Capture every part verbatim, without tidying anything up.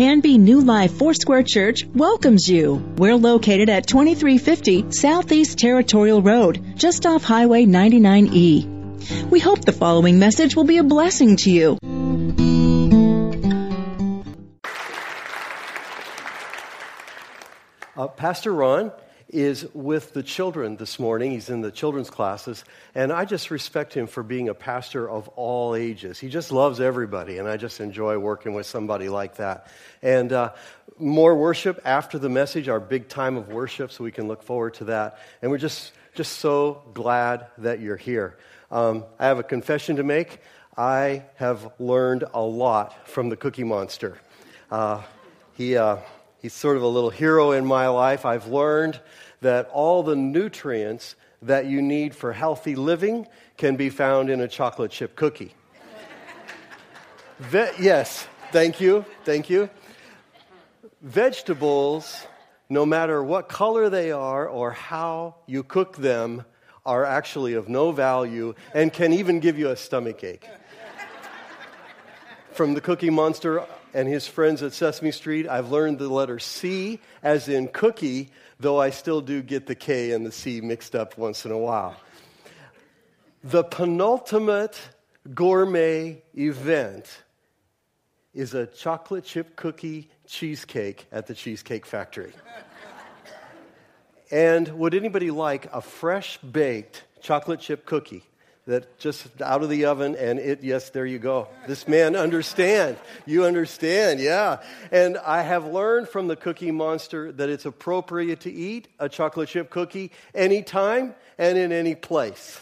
Canby New Life Foursquare Church welcomes you. We're located at twenty-three fifty Southeast Territorial Road, just off Highway ninety-nine E. We hope the following message will be a blessing to you. Uh, Pastor Ron is with the children this morning. He's in the children's classes, and I just respect him for being a pastor of all ages. He just loves everybody, and I just enjoy working with somebody like that. And uh, more worship after the message, our big time of worship, so we can look forward to that. And we're just, just so glad that you're here. Um, I have a confession to make. I have learned a lot from the Cookie Monster. Uh, he... Uh, He's sort of a little hero in my life. I've learned that all the nutrients that you need for healthy living can be found in a chocolate chip cookie. Ve- yes, thank you, thank you. Vegetables, no matter what color they are or how you cook them, are actually of no value and can even give you a stomachache. From the Cookie Monster and his friends at Sesame Street, I've learned the letter C, as in cookie, though I still do get the K and the C mixed up once in a while. The penultimate gourmet event is a chocolate chip cookie cheesecake at the Cheesecake Factory. And would anybody like a fresh baked chocolate chip cookie? That just out of the oven, and it, yes, there you go. This man understands. You understand, yeah. And I have learned from the Cookie Monster that it's appropriate to eat a chocolate chip cookie anytime and in any place.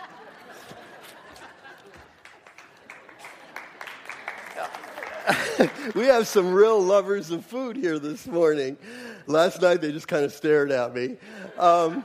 We have some real lovers of food here this morning. Last night, they just kind of stared at me. Um,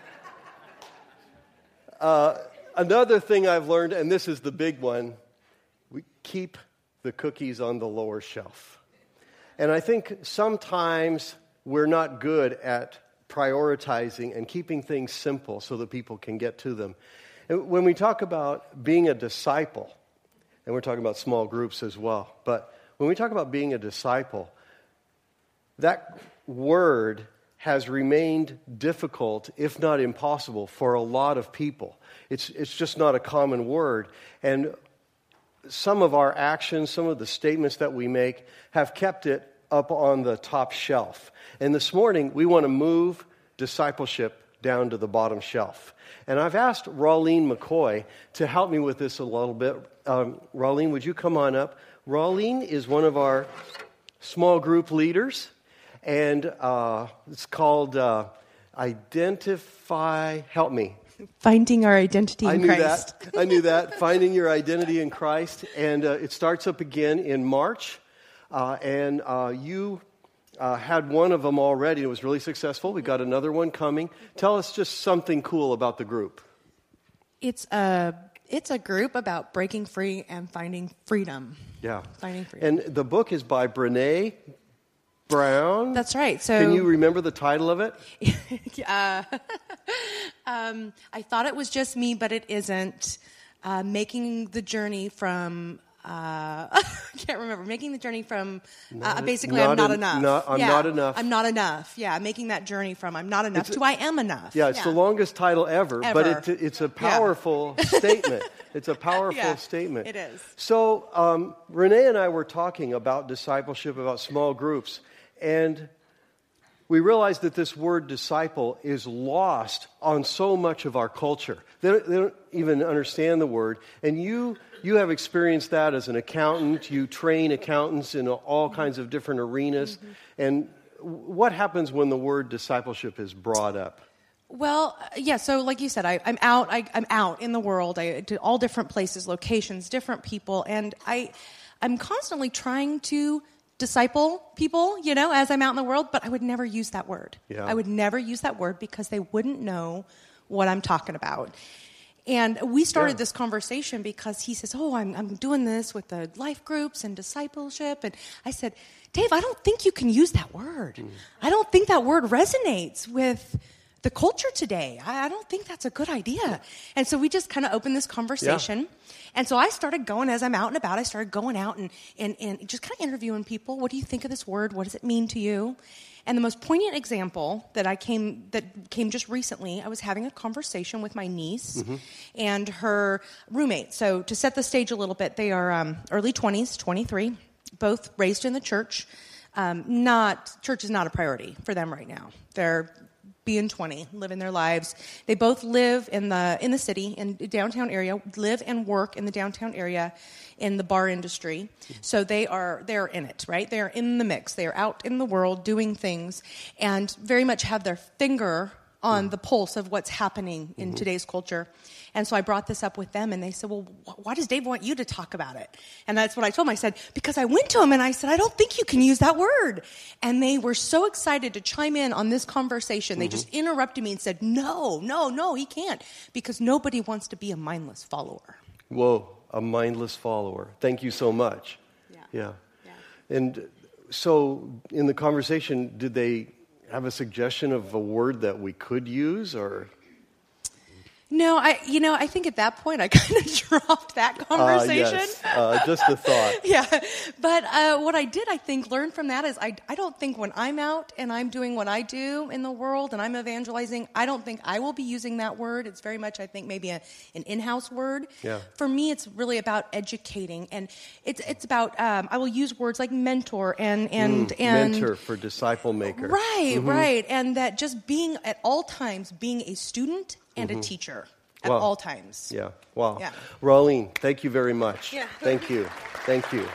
uh, Another thing I've learned, and this is the big one, we keep the cookies on the lower shelf. And I think sometimes we're not good at prioritizing and keeping things simple so that people can get to them. And when we talk about being a disciple, and we're talking about small groups as well, but when we talk about being a disciple, that word has remained difficult, if not impossible, for a lot of people. It's it's just not a common word. And some of our actions, some of the statements that we make have kept it up on the top shelf. And this morning, we want to move discipleship down to the bottom shelf. And I've asked Rawleen McCoy to help me with this a little bit. Um, Rawleen, would you come on up? Rawleen is one of our small group leaders. And uh, it's called uh, Identify, help me. Finding Our Identity in I knew Christ. That. I knew that. Finding Your Identity in Christ. And uh, it starts up again in March. Uh, and uh, you uh, had one of them already. It was really successful. We got another one coming. Tell us just something cool about the group. It's a, it's a group about breaking free and finding freedom. Yeah. Finding freedom. And the book is by Brené Brown. That's right. So, can you remember the title of it? uh, um, I thought it was just me, but it isn't. Uh, making the journey from uh, I can't remember. Making the journey from uh, basically not I'm not en- enough. Not, I'm yeah, not enough. I'm not enough. Yeah, making that journey from I'm not enough It's to I am enough. Yeah, it's yeah. the longest title ever, Ever. but it, it's a powerful yeah. statement. It's a powerful yeah, statement. It is. So um, Renee and I were talking about discipleship, about small groups, and we realized that this word disciple is lost on so much of our culture. They don't, they don't even understand the word. And you you have experienced that as an accountant. You train accountants in all kinds of different arenas. Mm-hmm. And what happens when the word discipleship is brought up? Well, yeah, so like you said, I, I'm out I, I'm out in the world. I to all different places, locations, different people. And I, I'm constantly trying to disciple people, you know, as I'm out in the world, but I would never use that word. Yeah. I would never use that word because they wouldn't know what I'm talking about. And we started yeah. this conversation because he says, oh, I'm, I'm doing this with the life groups and discipleship. And I said, Dave, I don't think you can use that word. Mm. I don't think that word resonates with the culture today. I, I don't think that's a good idea. And so we just kind of opened this conversation. Yeah. And so I started going, as I'm out and about, I started going out and, and, and just kind of interviewing people. What do you think of this word? What does it mean to you? And the most poignant example that I came that came just recently, I was having a conversation with my niece mm-hmm. and her roommate. So to set the stage a little bit, they are um, early twenties, twenty-three, both raised in the church. Um, not church is not a priority for them right now. They're being twenty, living their lives. They both live in the in the city, in the downtown area, live and work in the downtown area in the bar industry. So they are they're in it, right? They are in the mix. They are out in the world doing things and very much have their finger on mm-hmm. the pulse of what's happening in mm-hmm. today's culture. And so I brought this up with them, and they said, well, why does Dave want you to talk about it? And that's what I told them. I said, because I went to him, and I said, I don't think you can use that word. And they were so excited to chime in on this conversation. Mm-hmm. They just interrupted me and said, no, no, no, he can't, because nobody wants to be a mindless follower. Whoa, a mindless follower. Thank you so much. Yeah. Yeah. yeah. And so in the conversation, did they have a suggestion of a word that we could use, or... No, I, you know, I think at that point I kind of dropped that conversation. Uh, yes, uh, just a thought. yeah, but uh, what I did, I think, learn from that is I, I don't think when I'm out and I'm doing what I do in the world and I'm evangelizing, I don't think I will be using that word. It's very much, I think, maybe a, an in-house word. Yeah. For me, it's really about educating, and it's it's about um, I will use words like mentor and and mm, and mentor for disciple maker. Right, mm-hmm. right, and that just being at all times being a student and mm-hmm. a teacher at wow. all times. Yeah, wow. Yeah. Raulene, thank you very much. Yeah. Thank you, thank you.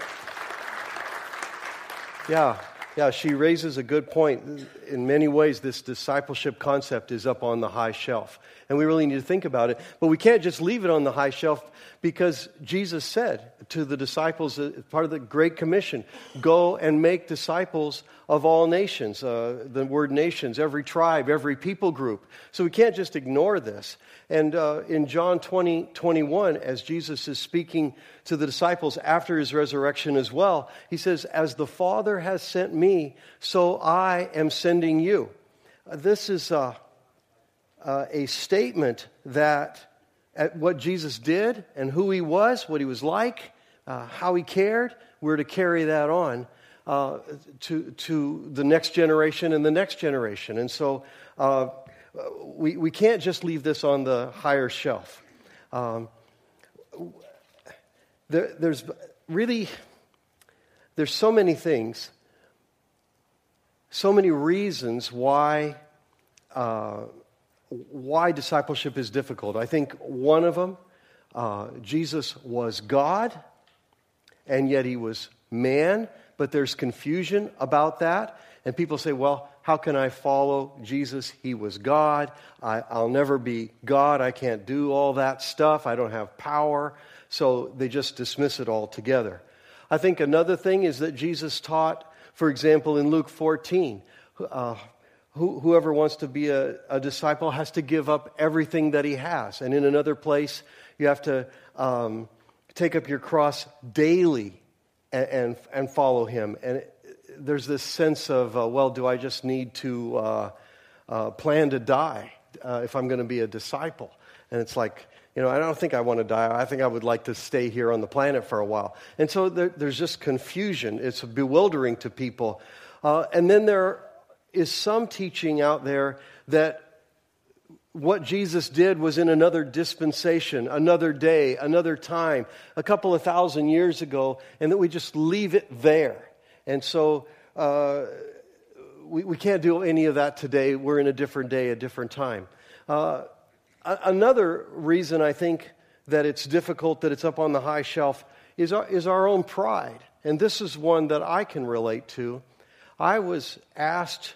Yeah, yeah, she raises a good point. In many ways, this discipleship concept is up on the high shelf, and we really need to think about it. But we can't just leave it on the high shelf, because Jesus said to the disciples, uh, part of the Great Commission, go and make disciples of all nations. Uh, the word nations, every tribe, every people group. So we can't just ignore this. And uh, in John twenty, twenty-one, as Jesus is speaking to the disciples after his resurrection as well, he says, as the Father has sent me, so I am sending you. Uh, this is uh, uh, a statement that at what Jesus did and who he was, what he was like, uh, how he cared, we're to carry that on uh, to to the next generation and the next generation. And so uh, we we can't just leave this on the higher shelf. Um, there, there's really there's so many things, so many reasons why. Uh, Why discipleship is difficult. I think one of them, uh, Jesus was God, and yet he was man, but there's confusion about that. And people say, well, how can I follow Jesus? He was God. I, I'll never be God. I can't do all that stuff. I don't have power. So they just dismiss it altogether. I think another thing is that Jesus taught, for example, in Luke fourteen, uh, Who, whoever wants to be a, a disciple has to give up everything that he has. And in another place, you have to um, take up your cross daily and, and, and follow him. And it, there's this sense of, uh, well, do I just need to uh, uh, plan to die uh, if I'm going to be a disciple? And it's like, you know, I don't think I want to die. I think I would like to stay here on the planet for a while. And so there, there's just confusion. It's bewildering to people. Uh, and then there is some teaching out there that what Jesus did was in another dispensation, another day, another time, a couple of thousand years ago, and that we just leave it there. And so uh, we, we can't do any of that today. We're in a different day, a different time. Uh, another reason I think that it's difficult, that it's up on the high shelf, is our, is our own pride. And this is one that I can relate to. I was asked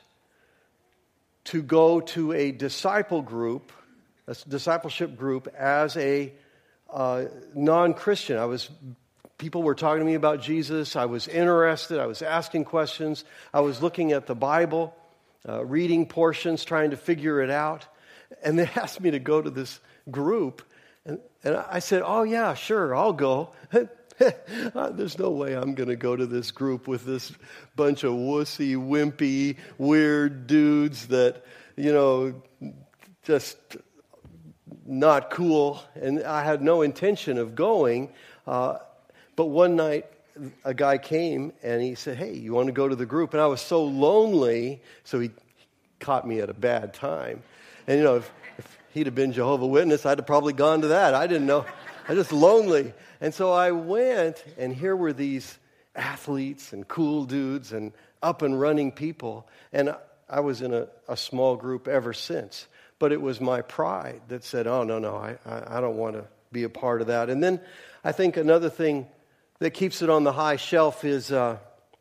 to go to a disciple group, a discipleship group, as a uh, non-Christian. I was, people were talking to me about Jesus. I was interested. I was asking questions. I was looking at the Bible, uh, reading portions, trying to figure it out. And they asked me to go to this group. And, and I said, oh, yeah, sure, I'll go. There's no way I'm going to go to this group with this bunch of wussy, wimpy, weird dudes that, you know, just not cool. And I had no intention of going. Uh, but one night, a guy came and he said, hey, you want to go to the group? And I was so lonely, so he caught me at a bad time. And, you know, if, if he'd have been Jehovah's Witness, I'd have probably gone to that. I didn't know. I was just lonely. And so I went, and here were these athletes and cool dudes and up and running people. And I was in a, a small group ever since. But it was my pride that said, oh, no, no, I, I, I don't want to be a part of that. And then I think another thing that keeps it on the high shelf is uh,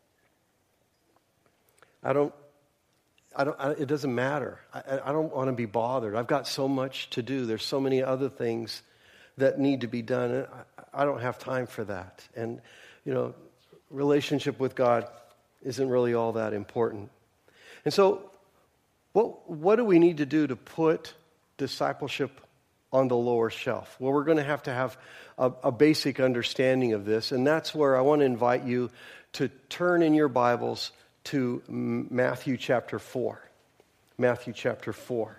I don't, I don't, I, it doesn't matter. I, I don't want to be bothered. I've got so much to do. There's so many other things that need to be done. And I, I don't have time for that. And, you know, relationship with God isn't really all that important. And so what, what do we need to do to put discipleship on the lower shelf? Well, we're going to have to have a, a basic understanding of this. And that's where I want to invite you to turn in your Bibles to Matthew chapter four. Matthew chapter four.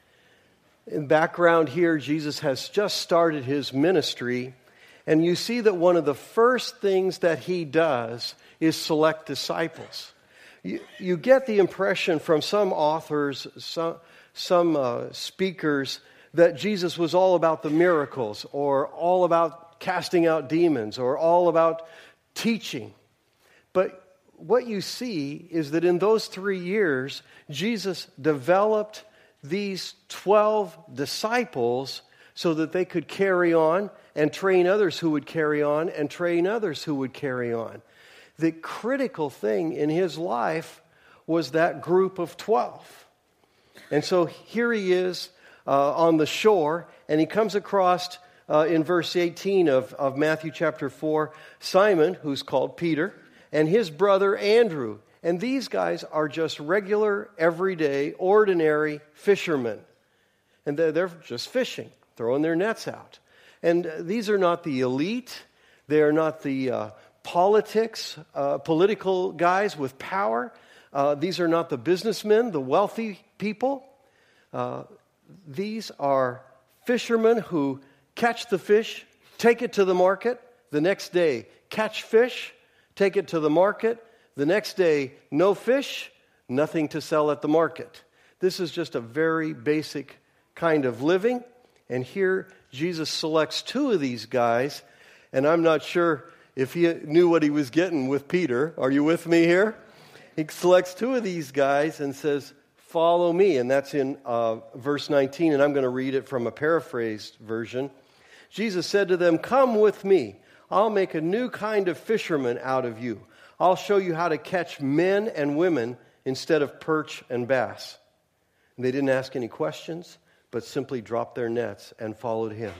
In background here, Jesus has just started his ministry, and you see that one of the first things that he does is select disciples. You, you get the impression from some authors, some, some uh, speakers, that Jesus was all about the miracles, or all about casting out demons, or all about teaching. But what you see is that in those three years, Jesus developed these twelve disciples so that they could carry on and train others who would carry on and train others who would carry on. The critical thing in his life was that group of twelve. And so here he is uh, on the shore, and he comes across uh, in verse eighteen of, of Matthew chapter four, Simon, who's called Peter, and his brother Andrew. And these guys are just regular, everyday, ordinary fishermen. And they're, they're just fishing, throwing their nets out. And these are not the elite. They are not the uh, politics, uh, political guys with power. Uh, these are not the businessmen, the wealthy people. Uh, these are fishermen who catch the fish, take it to the market. The next day, catch fish, take it to the market. The next day, no fish, nothing to sell at the market. This is just a very basic kind of living. And here, Jesus selects two of these guys. And I'm not sure if he knew what he was getting with Peter. Are you with me here? He selects two of these guys and says, follow me. And that's in uh, verse nineteen. And I'm going to read it from a paraphrased version. Jesus said to them, come with me. I'll make a new kind of fisherman out of you. I'll show you how to catch men and women instead of perch and bass. And they didn't ask any questions, but simply dropped their nets and followed him.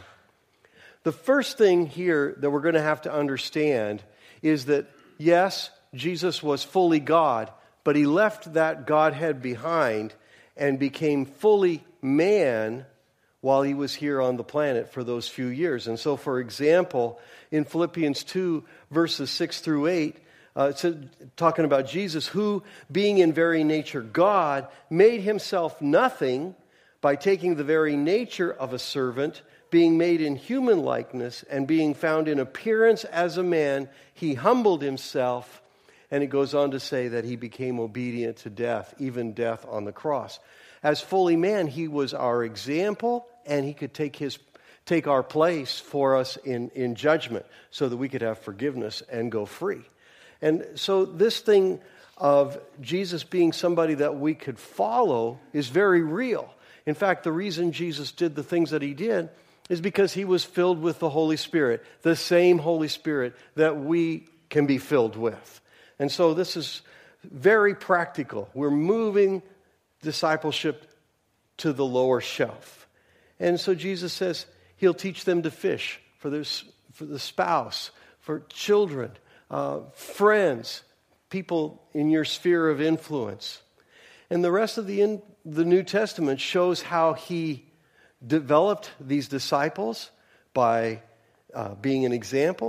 The first thing here that we're going to have to understand is that, yes, Jesus was fully God, but he left that Godhead behind and became fully man while he was here on the planet for those few years. And so, for example, in Philippians two, verses six through eight, Uh, it's talking about Jesus, who, being in very nature God, made himself nothing by taking the very nature of a servant, being made in human likeness, and being found in appearance as a man, he humbled himself. And it goes on to say that he became obedient to death, even death on the cross. As fully man, he was our example, and he could take his take our place for us in, in judgment so that we could have forgiveness and go free. And so this thing of Jesus being somebody that we could follow is very real. In fact, the reason Jesus did the things that he did is because he was filled with the Holy Spirit, the same Holy Spirit that we can be filled with. And so this is very practical. We're moving discipleship to the lower shelf. And so Jesus says he'll teach them to fish for, their, for the spouse, for children, Uh, friends, people in your sphere of influence. And the rest of the, in, the New Testament shows how he developed these disciples by uh, being an example,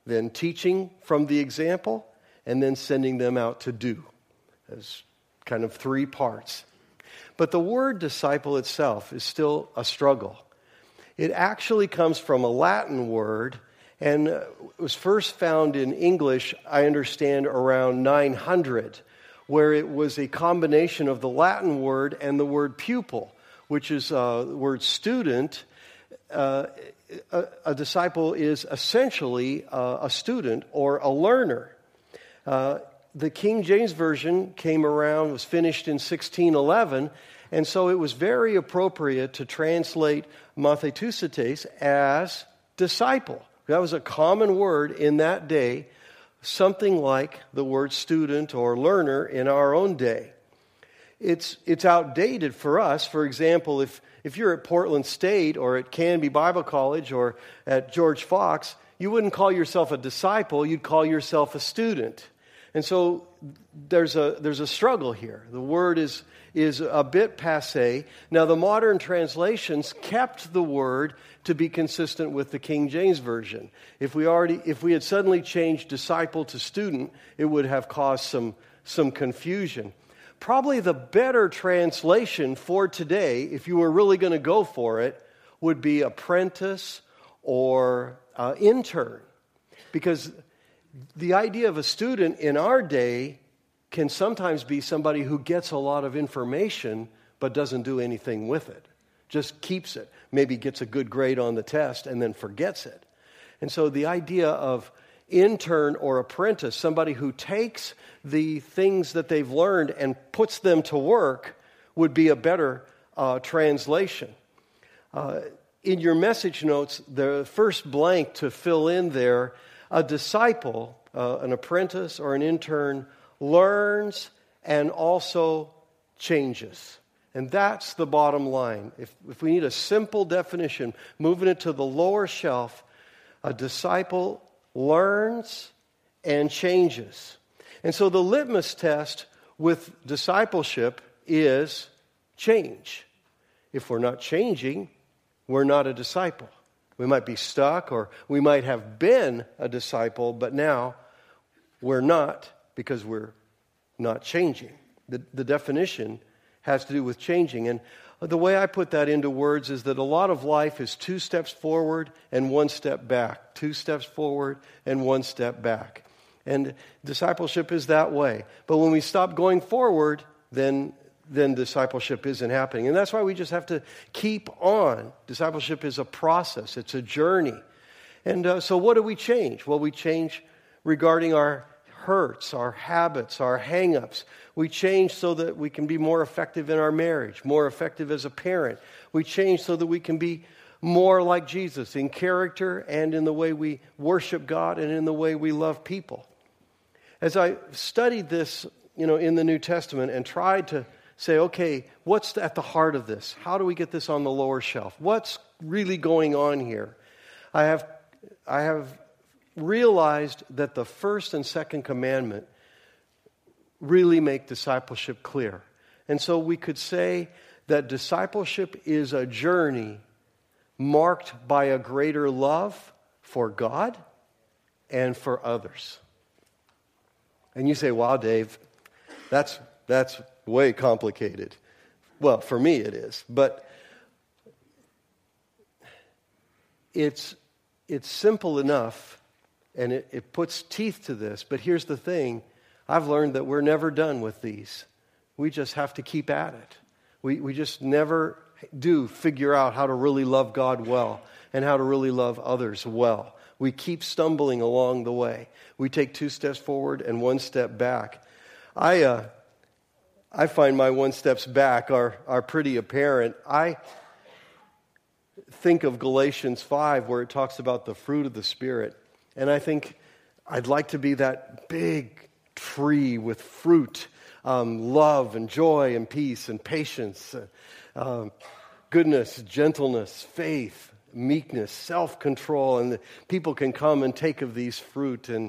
then teaching from the example, and then sending them out to do. As kind of three parts. But the word disciple itself is still a struggle. It actually comes from a Latin word, and was first found in English, I understand, around nine hundred, where it was a combination of the Latin word and the word pupil, which is uh, the word student. Uh, a, a disciple is essentially uh, a student or a learner. Uh, the King James Version came around, was finished in sixteen eleven, and so it was very appropriate to translate mathetusites as disciple. That was a common word in that day, something like the word student or learner in our own day. It's it's outdated for us. For example, if, if you're at Portland State or at Canby Bible College or at George Fox, you wouldn't call yourself a disciple, you'd call yourself a student. And so there's a there's a struggle here. The word is is a bit passé. Now, the modern translations kept the word to be consistent with the King James Version. If we already if we had suddenly changed disciple to student, it would have caused some some confusion. Probably the better translation for today, if you were really going to go for it, would be apprentice or uh, intern, because the idea of a student in our day can sometimes be somebody who gets a lot of information but doesn't do anything with it, just keeps it, maybe gets a good grade on the test and then forgets it. And so the idea of intern or apprentice, somebody who takes the things that they've learned and puts them to work, would be a better uh, translation. Uh, in your message notes, the first blank to fill in there, a disciple, uh, an apprentice or an intern, learns and also changes. And that's the bottom line. If, if we need a simple definition, moving it to the lower shelf, a disciple learns and changes. And so the litmus test with discipleship is change. If we're not changing, we're not a disciple. We might be stuck, or we might have been a disciple, but now we're not, because we're not changing. The, the definition has to do with changing. And the way I put that into words is that a lot of life is two steps forward and one step back. Two steps forward and one step back. And discipleship is that way. But when we stop going forward, then then discipleship isn't happening. And that's why we just have to keep on. Discipleship is a process. It's a journey. And uh, so what do we change? Well, we change regarding our hurts, our habits, our hang-ups. We change so that we can be more effective in our marriage, more effective as a parent. We change so that we can be more like Jesus in character and in the way we worship God and in the way we love people. As I studied this, you know, in the New Testament and tried to say, okay, what's at the heart of this? How do we get this on the lower shelf? What's really going on here? I have, I have realized that the first and second commandment really make discipleship clear. And so we could say that discipleship is a journey marked by a greater love for God and for others. And you say, wow, Dave, that's that's way complicated. Well, for me it is. But it's it's simple enough, and it, it puts teeth to this. But here's the thing. I've learned that we're never done with these. We just have to keep at it. We we just never do figure out how to really love God well and how to really love others well. We keep stumbling along the way. We take two steps forward and one step back. I uh, I find my one steps back are, are pretty apparent. I think of Galatians five, where it talks about the fruit of the Spirit. And I think I'd like to be that big tree with fruit, um, love and joy and peace and patience, uh, um, goodness, gentleness, faith, meekness, self-control. And the people can come and take of these fruit. And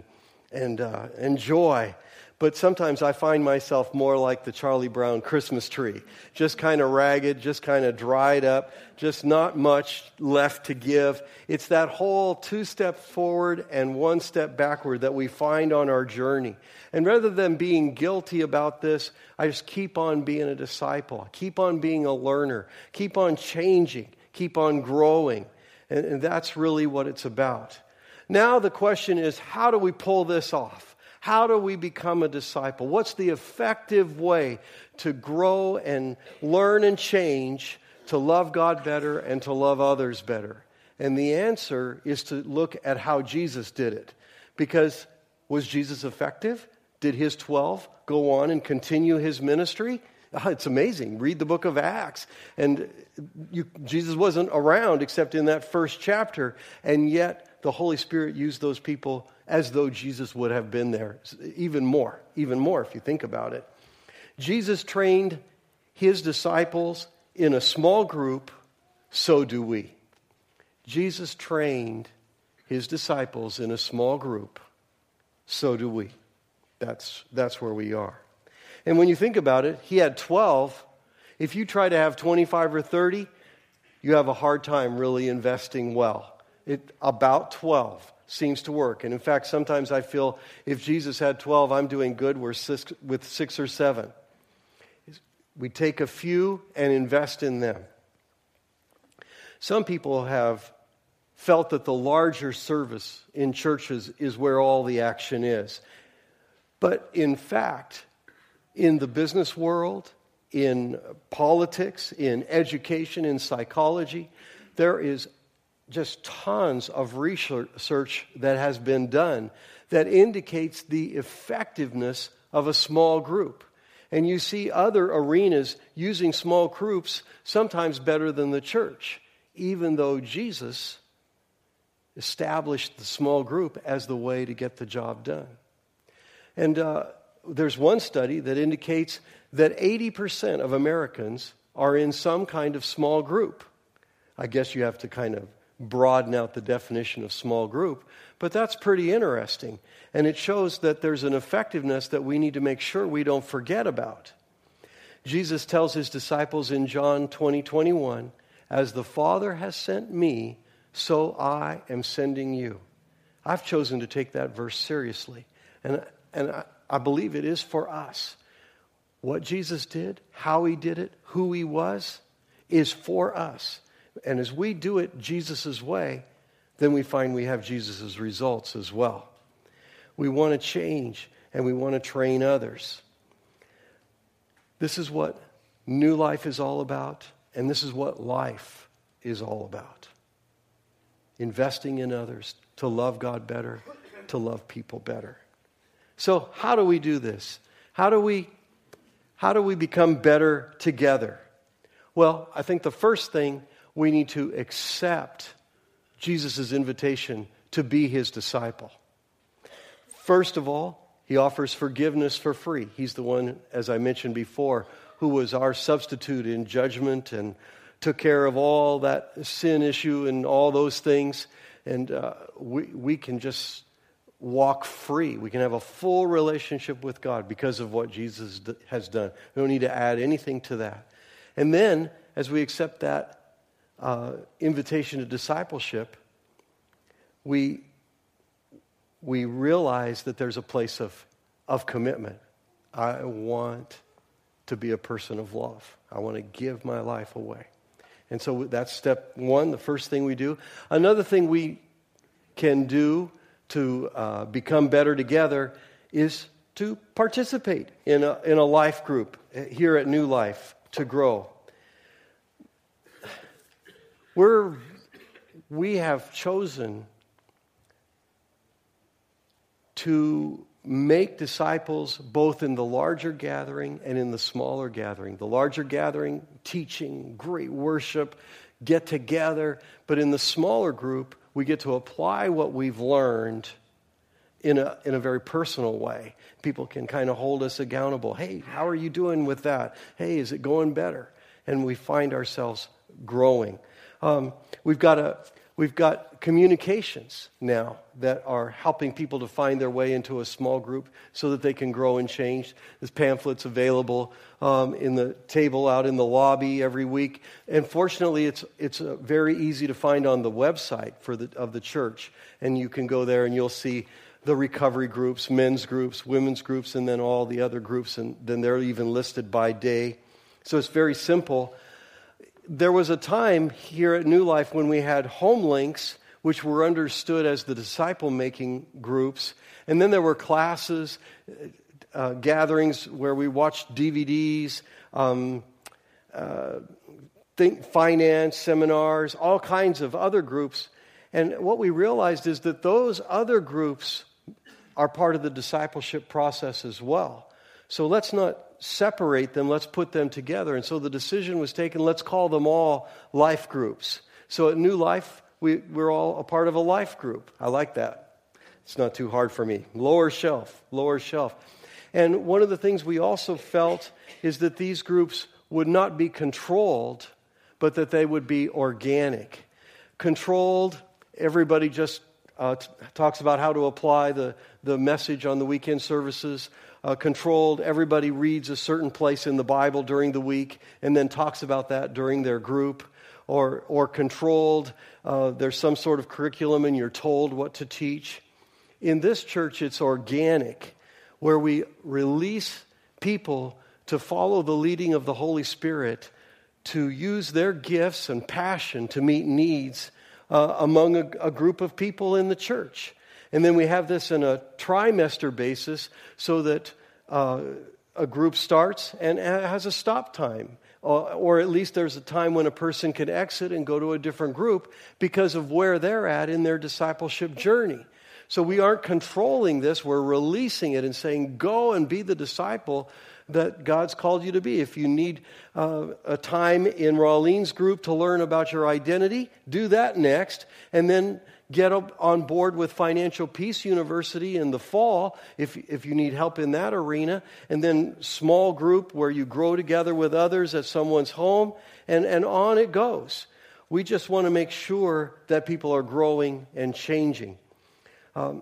and uh, and joy. But sometimes I find myself more like the Charlie Brown Christmas tree, just kind of ragged, just kind of dried up, just not much left to give. It's that whole two steps forward and one step backward that we find on our journey. And rather than being guilty about this, I just keep on being a disciple, keep on being a learner, keep on changing, keep on growing. And, and that's really what it's about. Now the question is, how do we pull this off? How do we become a disciple? What's the effective way to grow and learn and change, to love God better and to love others better? And the answer is to look at how Jesus did it. Because was Jesus effective? Did his twelve go on and continue his ministry? Oh, it's amazing. Read the book of Acts. And you, Jesus wasn't around except in that first chapter. And yet the Holy Spirit used those people as though Jesus would have been there. Even more, even more if you think about it. Jesus trained his disciples in a small group, so do we. Jesus trained his disciples in a small group, so do we. That's, that's where we are. And when you think about it, he had twelve. If you try to have twenty-five or thirty, you have a hard time really investing well. It, about twelve seems to work. And in fact, sometimes I feel if Jesus had twelve, I'm doing good we're six, with six or seven. We take a few and invest in them. Some people have felt that the larger service in churches is where all the action is. But in fact, in the business world, in politics, in education, in psychology, there is just tons of research that has been done that indicates the effectiveness of a small group. And you see other arenas using small groups sometimes better than the church, even though Jesus established the small group as the way to get the job done. And uh, there's one study that indicates that eighty percent of Americans are in some kind of small group. I guess you have to kind of broaden out the definition of small group, but that's pretty interesting. And it shows that there's an effectiveness that we need to make sure we don't forget about. Jesus tells his disciples in John twenty, twenty-one, "As the Father has sent me, so I am sending you." I've chosen to take that verse seriously. And, and I, I believe it is for us. What Jesus did, how he did it, who he was, is for us. And as we do it Jesus' way, then we find we have Jesus' results as well. We want to change and we want to train others. This is what New Life is all about, and this is what life is all about. Investing in others to love God better, to love people better. So how do we do this? How do we, how do we become better together? Well, I think the first thing, we need to accept Jesus' invitation to be his disciple. First of all, he offers forgiveness for free. He's the one, as I mentioned before, who was our substitute in judgment and took care of all that sin issue and all those things. And uh, we, we can just walk free. We can have a full relationship with God because of what Jesus has done. We don't need to add anything to that. And then, as we accept that uh, invitation to discipleship, we we realize that there's a place of, of commitment. I want to be a person of love. I want to give my life away. And so that's step one, the first thing we do. Another thing we can do to uh, become better together is to participate in a, in a life group here at New Life to grow. We're, we have chosen to make disciples both in the larger gathering and in the smaller gathering. The larger gathering, teaching, great worship, get together. But in the smaller group, we get to apply what we've learned in a, in a very personal way. People can kind of hold us accountable. Hey, how are you doing with that? Hey, is it going better? And we find ourselves growing. Um, we've got a, We've got communications now that are helping people to find their way into a small group so that they can grow and change. This pamphlet's available um, in the table out in the lobby every week. And fortunately, it's it's uh, very easy to find on the website for the of the church. And you can go there and you'll see the recovery groups, men's groups, women's groups, and then all the other groups. And then they're even listed by day. So it's very simple. There was a time here at New Life when we had home links, which were understood as the disciple-making groups. And then there were classes, uh, gatherings where we watched D V Ds, um, uh, think finance seminars, all kinds of other groups. And what we realized is that those other groups are part of the discipleship process as well. So let's not separate them, let's put them together. And so the decision was taken, let's call them all life groups. So at New Life, we, we're all a part of a life group. I like that. It's not too hard for me. Lower shelf, lower shelf. And one of the things we also felt is that these groups would not be controlled, but that they would be organic. Controlled, everybody just uh, t- talks about how to apply the, the message on the weekend services. Uh, controlled, everybody reads a certain place in the Bible during the week and then talks about that during their group. Or, or controlled, uh, there's some sort of curriculum and you're told what to teach. In this church, it's organic, where we release people to follow the leading of the Holy Spirit, to use their gifts and passion to meet needs uh, among a, a group of people in the church. And then we have this in a trimester basis so that uh, a group starts and has a stop time. Or, or at least there's a time when a person can exit and go to a different group because of where they're at in their discipleship journey. So we aren't controlling this, we're releasing it and saying, go and be the disciple that God's called you to be. If you need uh, a time in Rauleen's group to learn about your identity, do that next. And then get on board with Financial Peace University in the fall if if you need help in that arena. And then small group where you grow together with others at someone's home. And, and on it goes. We just want to make sure that people are growing and changing. Um,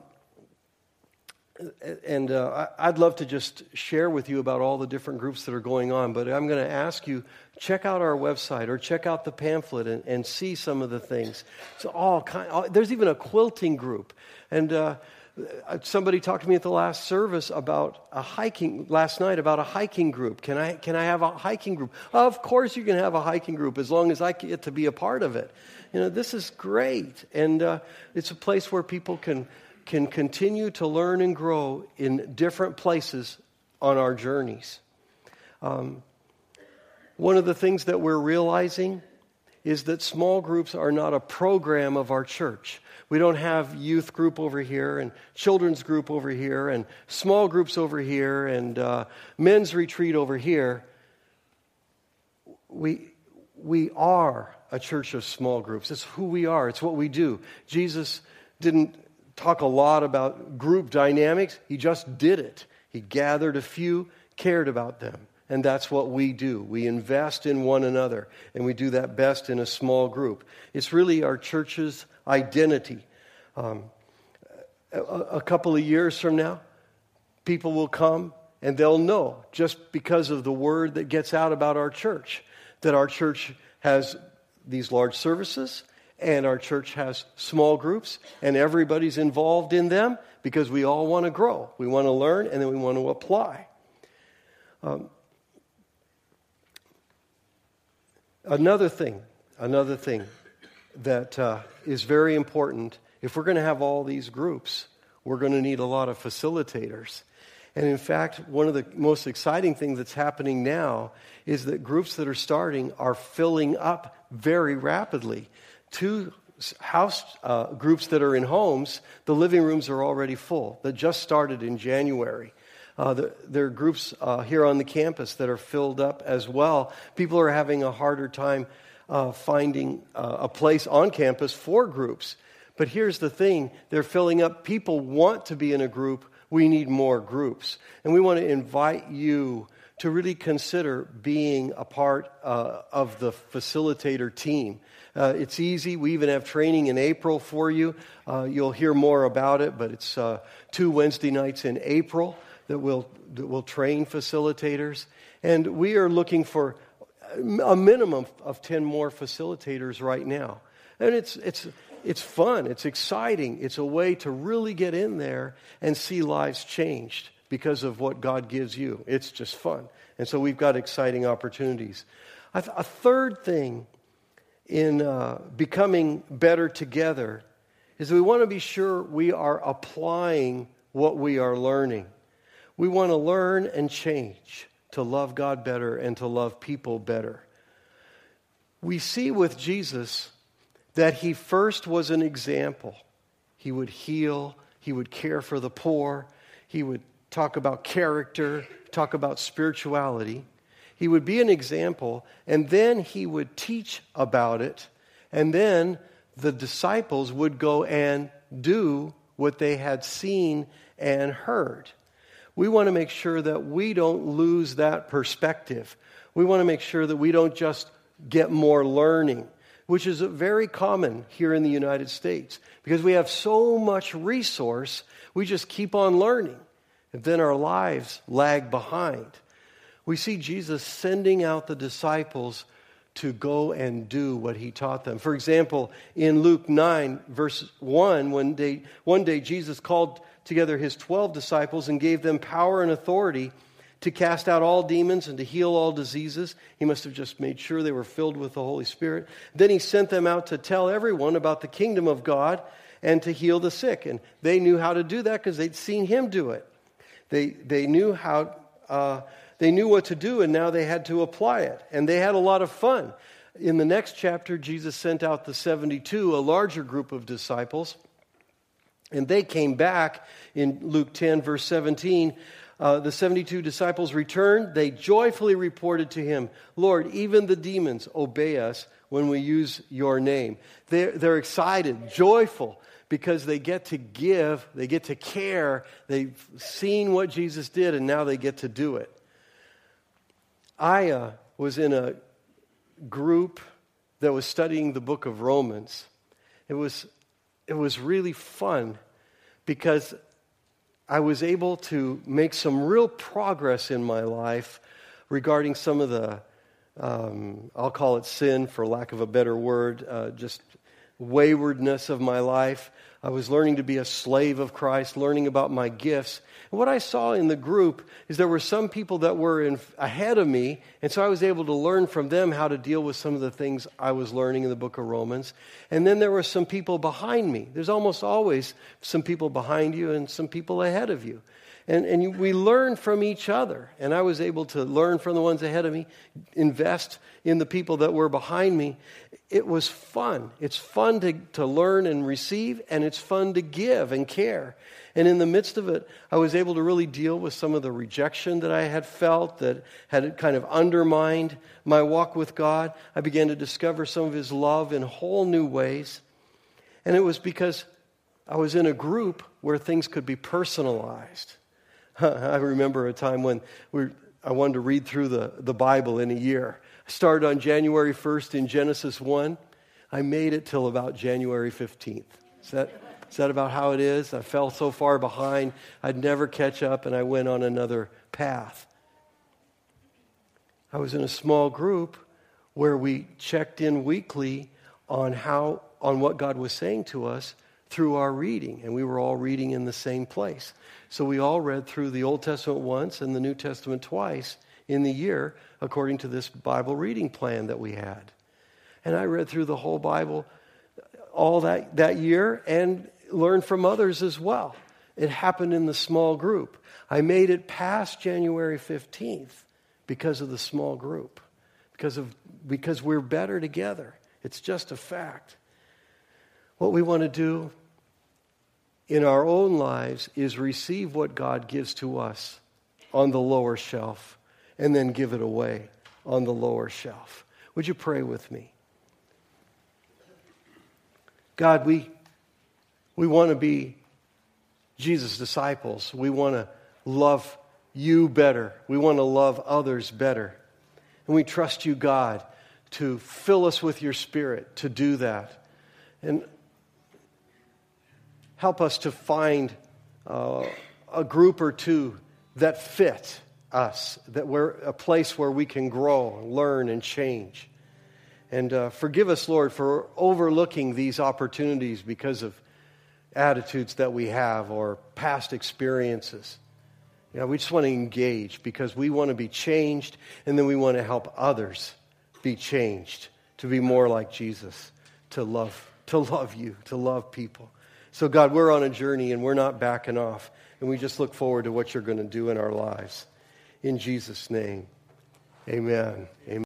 and uh, I'd love to just share with you about all the different groups that are going on, but I'm going to ask you, check out our website or check out the pamphlet and, and see some of the things. It's all kind. All, there's even a quilting group, and uh, somebody talked to me at the last service about a hiking last night about a hiking group. Can I can I have a hiking group? Of course you can have a hiking group as long as I get to be a part of it. You know, this is great, and uh, it's a place where people can. can continue to learn and grow in different places on our journeys. Um, one of the things that we're realizing is that small groups are not a program of our church. We don't have youth group over here and children's group over here and small groups over here and uh, men's retreat over here. We, we are a church of small groups. It's who we are. It's what we do. Jesus didn't talk a lot about group dynamics. He just did it. He gathered a few, cared about them. And that's what we do. We invest in one another. And we do that best in a small group. It's really our church's identity. Um, a, a couple of years from now, people will come and they'll know, just because of the word that gets out about our church, that our church has these large services, and our church has small groups, and everybody's involved in them because we all want to grow. We want to learn, and then we want to apply. Um, another thing, another thing that uh, is very important, if we're going to have all these groups, we're going to need a lot of facilitators. And in fact, one of the most exciting things that's happening now is that groups that are starting are filling up very rapidly. Two house uh, groups that are in homes, the living rooms are already full. That just started in January. Uh, the, there are groups uh, here on the campus that are filled up as well. People are having a harder time uh, finding uh, a place on campus for groups. But here's the thing, they're filling up. People want to be in a group. We need more groups. And we want to invite you to really consider being a part uh, of the facilitator team. Uh, it's easy. We even have training in April for you. Uh, you'll hear more about it, but it's uh, two Wednesday nights in April that we'll, that we'll train facilitators. And we are looking for a minimum of ten more facilitators right now. And it's it's it's fun. It's exciting. It's a way to really get in there and see lives changed because of what God gives you. It's just fun. And so we've got exciting opportunities. A, th- a third thing in uh, becoming better together is we want to be sure we are applying what we are learning. We want to learn and change to love God better and to love people better. We see with Jesus that he first was an example. He would heal, he would care for the poor, he would talk about character, talk about spirituality. He would be an example, and then he would teach about it, and then the disciples would go and do what they had seen and heard. We want to make sure that we don't lose that perspective. We want to make sure that we don't just get more learning, which is very common here in the United States. Because we have so much resource, we just keep on learning. And then our lives lag behind. We see Jesus sending out the disciples to go and do what he taught them. For example, in Luke nine, verse one, one day, one day Jesus called together his twelve disciples and gave them power and authority to cast out all demons and to heal all diseases. He must have just made sure they were filled with the Holy Spirit. Then he sent them out to tell everyone about the kingdom of God and to heal the sick. And they knew how to do that because they'd seen him do it. They they knew how uh, they knew what to do, and now they had to apply it. And they had a lot of fun. In the next chapter, Jesus sent out the seventy-two, a larger group of disciples. And they came back in Luke ten, verse seventeen. Uh, the seventy-two disciples returned. They joyfully reported to him, Lord, even the demons obey us when we use your name. They're, they're excited, joyful, because they get to give, they get to care. They've seen what Jesus did, and now they get to do it. I uh, was in a group that was studying the book of Romans. It was, it was really fun because I was able to make some real progress in my life regarding some of the, um, I'll call it sin for lack of a better word, uh, just waywardness of my life. I was learning to be a slave of Christ, learning about my gifts. And what I saw in the group is there were some people that were in, ahead of me, and so I was able to learn from them how to deal with some of the things I was learning in the book of Romans. And then there were some people behind me. There's almost always some people behind you and some people ahead of you. And, and you, we learn from each other. And I was able to learn from the ones ahead of me, invest in the people that were behind me. It was fun. It's fun to, to learn and receive, and it's fun to give and care. And in the midst of it, I was able to really deal with some of the rejection that I had felt that had kind of undermined my walk with God. I began to discover some of his love in whole new ways. And it was because I was in a group where things could be personalized. I remember a time when we, I wanted to read through the, the Bible in a year. I started on January first in Genesis one. I made it till about January fifteenth. Is that, is that about how it is? I fell so far behind, I'd never catch up, and I went on another path. I was in a small group where we checked in weekly on how, on what God was saying to us through our reading, and we were all reading in the same place. So we all read through the Old Testament once and the New Testament twice in the year according to this Bible reading plan that we had. And I read through the whole Bible all that, that year and learned from others as well. It happened in the small group. I made it past January fifteenth because of the small group, because of because we're better together. It's just a fact. What we want to do in our own lives is receive what God gives to us on the lower shelf and then give it away on the lower shelf. Would you pray with me? God, we, we want to be Jesus' disciples. We want to love you better. We want to love others better. And we trust you, God, to fill us with your Spirit to do that. And help us to find uh, a group or two that fit us, that we're a place where we can grow, and learn, and change. And uh, forgive us, Lord, for overlooking these opportunities because of attitudes that we have or past experiences. You know, we just want to engage because we want to be changed, and then we want to help others be changed to be more like Jesus, to love, to love you, to love people. So God, we're on a journey and we're not backing off, and we just look forward to what you're going to do in our lives. In Jesus' name, amen. Amen.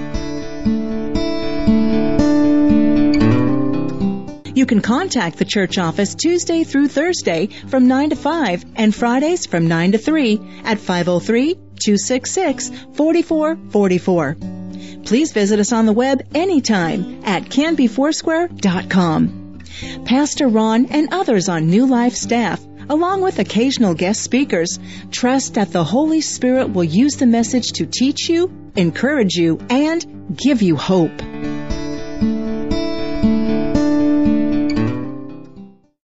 You can contact the church office Tuesday through Thursday from nine to five and Fridays from nine to three at five oh three, two six six, four four four four. Please visit us on the web anytime at canby foursquare dot com. Pastor Ron and others on New Life staff, along with occasional guest speakers, trust that the Holy Spirit will use the message to teach you, encourage you, and give you hope.